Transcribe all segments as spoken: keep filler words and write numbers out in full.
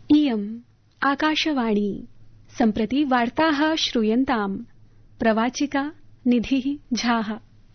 इयम् आकाशवाणी सम्प्रति वार्ताः श्रूयन्ताम् प्रवाचिका निधिः झाः।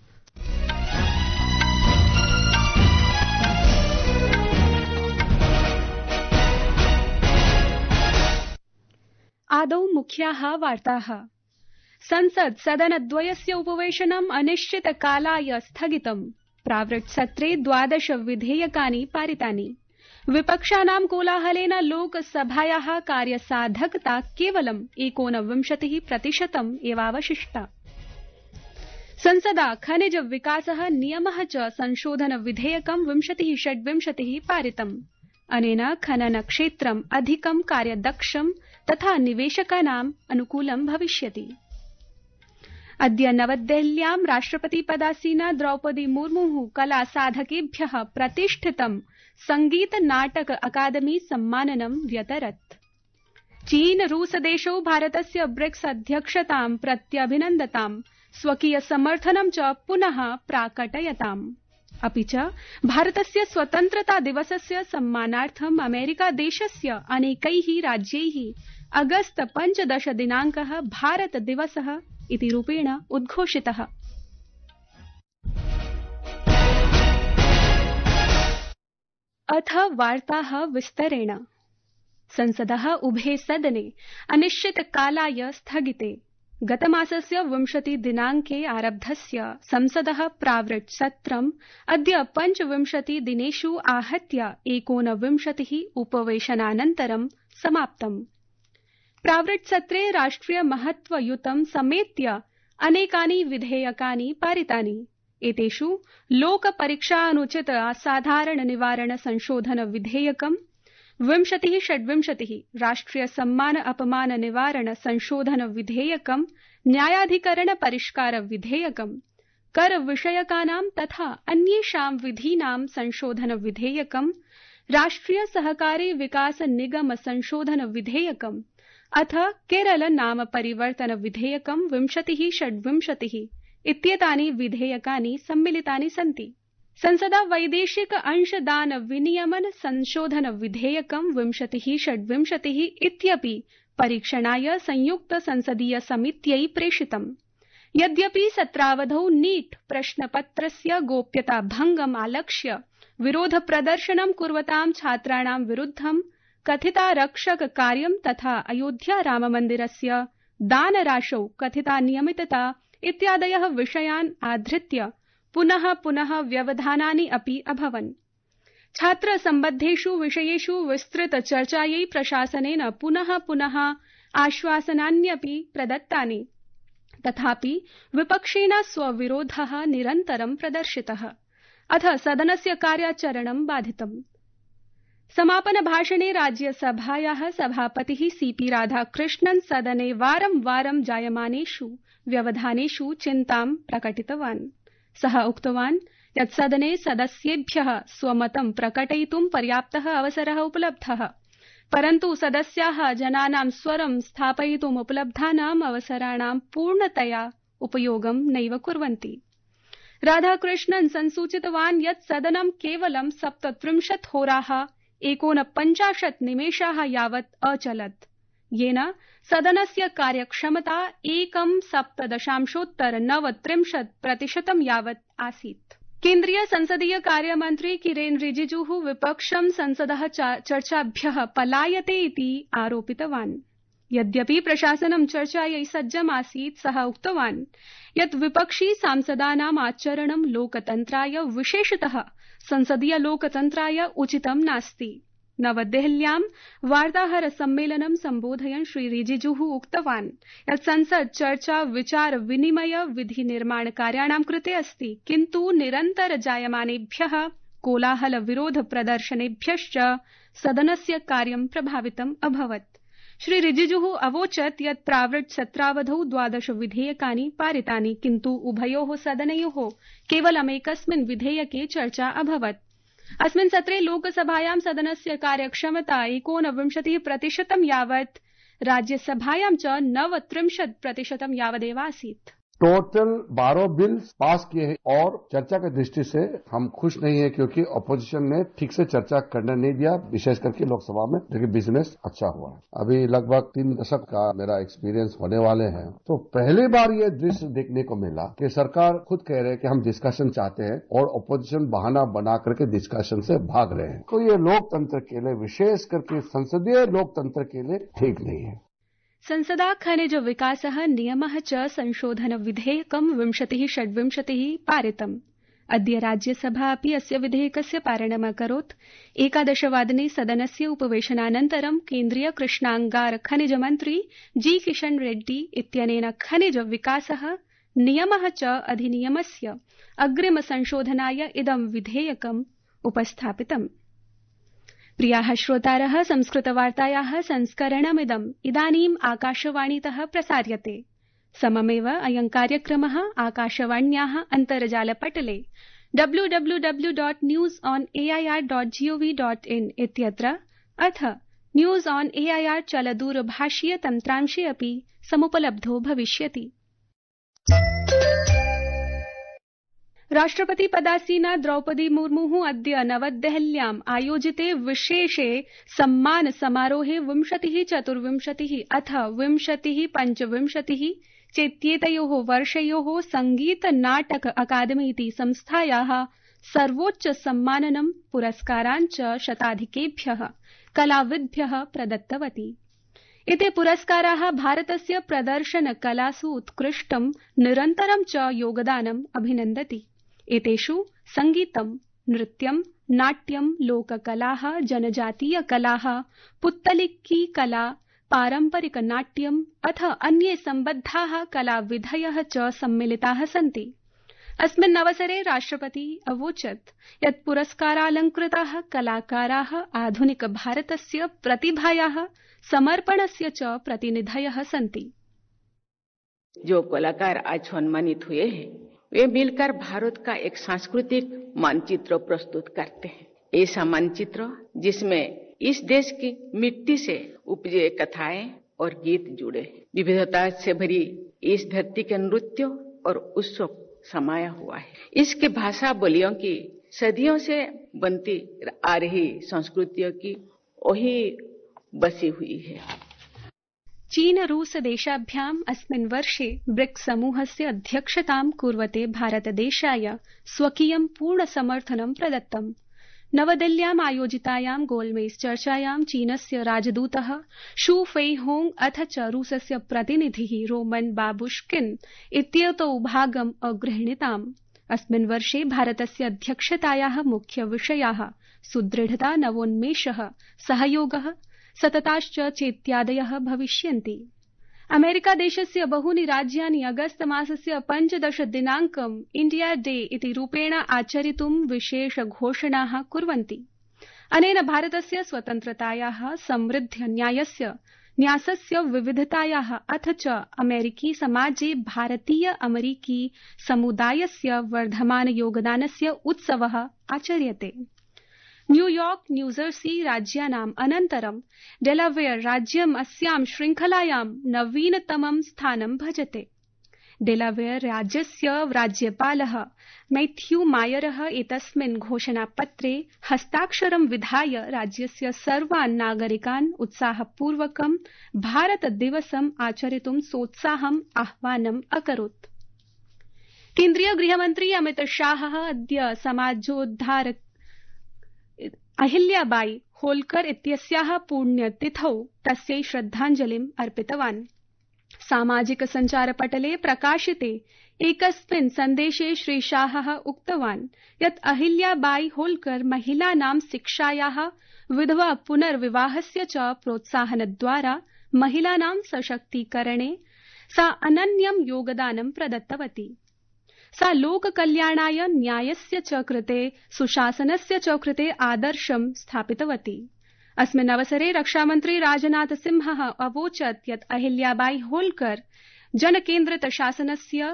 आदौ मुख्याः वार्ताः। संसद सदनद्वयस्य उपवेशनम् अनिश्चितकालाय स्थगितम्। प्रावृट्सत्रे द्वादश विधेयकानि पारितानि। विपक्षानां कोलाहलेन लोकसभायाः कार्यसाधकता केवलम् एकोनविंशतिः प्रतिशतम् एवावशिष्टा। संसदा खनिज विकासः नियमः च संशोधन विधेयकं विंशतिः षड्विंशतिः पारितम्। अनेन खनन क्षेत्रम् अधिकं कार्यदक्षं तथा निवेशकानाम् अनुकूलं भविष्यति। अद्य नवदेहल्यां राष्ट्रपति पदासीना द्रौपदी मुर्मुः कला साधकेभ्यः प्रतिष्ठितं संगीत नाटक अकादमी सम्माननं व्यतरत्। चीन रूस देशौ भारतस्य ब्रिक्स अध्यक्षतां प्रत्यभिनन्दताम्, स्वकीय समर्थनं च पुनः प्राकटयताम्। अपि च भारतस्य स्वतन्त्रता दिवसस्य सम्मानार्थम् अमेरिका देशस्य अनेकैः राज्यैः अगस्त पञ्चदश दिनाङ्कः भारत दिवसः इति रूपेण उद्घोषितः। अथ वार्ताः विस्तरेण। संसदः उभे सदने अनिश्चितकालाय स्थगिते। गतमासस्य विंशति दिनाङ्के आरब्धस्य संसदः प्रावृट् सत्रम् अद्य पञ्चविंशति दिनेषु आहत्य एकोनविंशतिः उपवेशनानन्तरं समाप्तम्। प्रावृट् सत्रे राष्ट्रिय महत्वयुतं समेत्य अनेकानि विधेयकानि पारितानि। एतेषु लोक परीक्षा अनुचित असाधारण निवारण संशोधन विधेयकम्, विंशतिः षड्विंशतिः राष्ट्रिय सम्मान अपमान निवारण संशोधन विधेयकम्, न्यायाधिकरण परिष्कार विधेयकम्, कर विषयकानां तथा अन्येषां विधीनां संशोधन विधेयकम्, राष्ट्रिय सहकारी विकास निगम संशोधन विधेयकम्, अथ केरल नाम परिवर्तन विधेयकम् विंशतिः षड्विंशतिः इत्येतानि विधेयकानि सम्मिलितानि सन्ति। संसदा वैदेशिक अंशदान विनियमन संशोधन विधेयकम् विंशतिः षड्विंशतिः इत्यपि परीक्षणाय संयुक्त संसदीय समित्यै प्रेषितम्। यद्यपि सत्रावधौ नीट प्रश्नपत्रस्य गोप्यता भंगम् आलक्ष्य विरोध प्रदर्शनं कुर्वतां छात्राणां विरुद्धं कथितारक्षक कार्यं तथा अयोध्या राममन्दिरस्य दानराशौ कथिता नियमितता इत्यादयः विषयान् आधृत्य पुनः पुनः व्यवधानानि अपि अभवन्। छात्र सम्बद्धेषु विषयेषु विस्तृत चर्चायै प्रशासनेन पुनः पुनः आश्वासनान्यपि प्रदत्तानि। तथापि विपक्षेण स्वविरोधः निरन्तरं प्रदर्शितः। अथ सदनस्य कार्याचरणं बाधितम्। समापन भाषणे राज्यसभायाः सभापतिः सीपी राधाकृष्णन् सदने वारं वारं जायमानेषु व्यवधानेषु चिन्तां प्रकटितवान्। सः उक्तवान् यत् सदने सदस्येभ्यः स्वमतं प्रकटयितुं पर्याप्तः अवसरः उपलब्धः, परन्तु सदस्याः जनानां स्वरं स्थापयितुम् उपलब्धानाम् अवसराणां पूर्णतया उपयोगं नैव कुर्वन्ति। राधाकृष्णन् संसूचितवान् यत् सदनं केवलं सप्तत्रिंशत् होराः एकोनपञ्चाशत् निमेषाः यावत् अचलत्, येन सदनस्य कार्यक्षमता एकं सप्तदशांशोत्तर नवत्रिंशत् प्रतिशतं यावत् आसीत्। केन्द्रीय संसदीय कार्यमन्त्री किरेन रिजिजुः विपक्षं संसदः चर्चाभ्यः पलायते इति आरोपितवान्। यद्यपि प्रशासनं चर्चायै सज्जमासीत्, सः उक्तवान् यत् विपक्षी सांसदानाम् आचरणं लोकतन्त्राय, विशेषतः संसदीय लोकतन्त्राय उचितं नास्ति। नवदेहल्यां वार्ताहर सम्मेलनं सम्बोधयन् श्री रिजिजुः उक्तवान् यत् संसद चर्चा विचार विनिमय विधि निर्माण कार्याणां कृते अस्ति, किन्तु निरन्तर जायमानेभ्यः कोलाहल विरोध प्रदर्शनेभ्यश्च सदनस्य कार्यं प्रभावितम् अभवत्। श्री रिजिजुः अवोचत् यत् प्रावृट् सत्रावधौ द्वादश विधेयकानि पारितानि, किन्तु उभयोः सदनयोः केवलमेकस्मिन् विधेयके चर्चा अभवत्। अस्मिन् सत्रे लोकसभायां सदनस्य कार्यक्षमता एकोनविंशतिः प्रतिशतं यावत्, राज्यसभायां च नवत्रिंशत् प्रतिशतं यावदेव आसीत्। टोटल बारह बिल पास किए हैं और चर्चा की दृष्टि से हम खुश नहीं है क्योंकि अपोजिशन ने ठीक से चर्चा करने नहीं दिया, विशेष करके लोकसभा में, लेकिन बिजनेस अच्छा हुआ है। अभी लगभग तीन दशक का मेरा एक्सपीरियंस होने वाले हैं, तो पहली बार ये दृश्य देखने को मिला कि सरकार खुद कह रहे हैं कि हम डिस्कशन चाहते हैं और अपोजिशन बहाना बना करके डिस्कशन से भाग रहे हैं। तो ये लोकतंत्र के लिए, विशेष करके संसदीय लोकतंत्र के लिए ठीक नहीं है। संसदा खनिज विकासः नियमः च संशोधन विधेयकं विंशतिः षड्विंशतिः पारितम्। अद्य राज्यसभा अपि अस्य विधेयकस्य पारणम् अकरोत्। एकादशवादने सदनस्य उपवेशनानन्तरं केन्द्रीय कृष्णांगार खनिज मन्त्री जी किशन रेड्डी इत्यनेन खनिज विकासः नियमः च अधिनियमस्य अग्रिम संशोधनाय इदं विधेयकम् उपस्थापितम्। प्रियाः श्रोतारः, संस्कृतवार्तायाः संस्करणमिदम् इदानीम् आकाशवाणीतः प्रसार्यते। सममेव अयं कार्यक्रमः आकाशवाण्याः अन्तर्जालपटले W W W dot news on AIR dot G O V dot in इत्यत्र अथ न्यूज ऑन एआईआर चलदूरभाषीय तन्त्रांशे अपि समुपलब्धो भविष्यति। राष्ट्रपति पदासीना द्रौपदी मुर्मु अद्य नवदेहल्याम् आयोजिते विशेषे सम्मान समारोहे विंशतिः चतुर्विंशतिः अथ विंशतिः पञ्चविंशतिः चेत्येतयोः वर्षयोः संगीत नाटक अकादमीति संस्थायाः सर्वोच्च सम्माननं पुरस्कारान् च शताधिकेभ्यः कलाविद्भ्यः प्रदत्तवती। एते पुरस्काराः भारतस्य प्रदर्शन कलासु उत्कृष्टं निरन्तरं च योगदानम् अभिनन्दति। एतेषु संगीतं, नृत्यं, नाट्यं, लोककलाः, जनजातीय कलाः, पुत्तलिकी कला, पारम्परिक नाट्यम् अथ अन्ये सम्बद्धाः कलाविधयः च सम्मिलिताः सन्ति। अस्मिन् अवसरे राष्ट्रपति अवोचत् यत् पुरस्कारालंकृताः कलाकाराः आधुनिक भारतस्य प्रतिभायाः समर्पणस्य च प्रतिनिधयः सन्ति। जो कलाकार आज सम्मानित हुए हैं, वे मिलकर भारत का एक सांस्कृतिक मानचित्र प्रस्तुत करते हैं। ऐसा मानचित्र जिसमें इस देश की मिट्टी से उपजे कथाएं और गीत जुड़े, विविधता से भरी इस धरती के नृत्य और उत्सव समाया हुआ है। इसके भाषा बोलियों की सदियों से बनती आ रही संस्कृतियों की वही बसी हुई है। चीन रूस देशाभ्याम् अस्मिन् वर्षे ब्रिक्स समूहस्य अध्यक्षतां कुर्वते भारतदेशाय स्वकीयं पूर्ण समर्थनं प्रदत्तम्। नवदिल्ल्याम् आयोजितायां गोलमेज चर्चायां चीनस्य राजदूतः शू फेइहोंग अथ च रूसस्य प्रतिनिधिः रोमन बाबुश्किन इत्येतौ भागम् अगृह्णीताम्। अस्मिन् वर्षे भारतस्य अध्यक्षतायाः मुख्य विषयाः सुदृढता, नवोन्मेषः, सहयोगः, सतताश्च चेत्यादयः भविष्यन्ति। अमेरिका देशस्य बहूनि राज्यानि अगस्त मासस्य पञ्चदश दिनाङ्कम् इंडिया डे इति रूपेण आचरितुं विशेष घोषणाः कुर्वन्ति। अनेन भारतस्य स्वतन्त्रतायाः, समृद्ध न्यायस्य न्यासस्य विविधतायाः अथ च अमेरिकी समाजे भारतीय अमेरिकी समुदायस्य वर्धमान योगदानस्य उत्सवः आचर्यते। न्यूयॉर्क, न्यूजर्सी राज्यानाम् अनन्तरं डेलावेयर राज्यम् अस्यां श्रृंखलायां नवीनतमं स्थानं भजते। डेलावेयर राज्यस्य राज्यपालः मैथ्यू मायरः एतस्मिन् घोषणापत्रे हस्ताक्षरं विधाय राज्यस्य सर्वान् नागरिकान् उत्साहपूर्वकं भारत दिवसम् आचरितुं सोत्साहम् आह्वानम् अकरोत्। केन्द्रीय गृहमन्त्री अमित शाहः अद्य समाजोद्धार अहिल्याबाई होल्कर इत्यस्याः पुण्यतिथौ तस्यै श्रद्धाञ्जलिम् अर्पितवान्। सामाजिक सञ्चारपटले प्रकाशिते एकस्मिन् सन्देशे श्रीशाहः उक्तवान् यत् अहिल्याबाई होल्कर महिलानां शिक्षायाः, विधवा पुनर्विवाहस्य च प्रोत्साहनद्वारा महिलानां सशक्तीकरणे सा अनन्यं योगदानं प्रदत्तवती। सा लोककल्याणाय, न्यायस्य च कृते, सुशासनस्य च कृते आदर्शं स्थापितवती। अस्मिन् अवसरे रक्षामन्त्री राजनाथ सिंहः अवोचत् यत् अहिल्याबाई होल्कर जनकेन्द्रित शासनस्य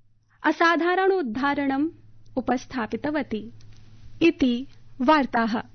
असाधारणोदाहरणम् उपस्थापितवती इति वार्ताः।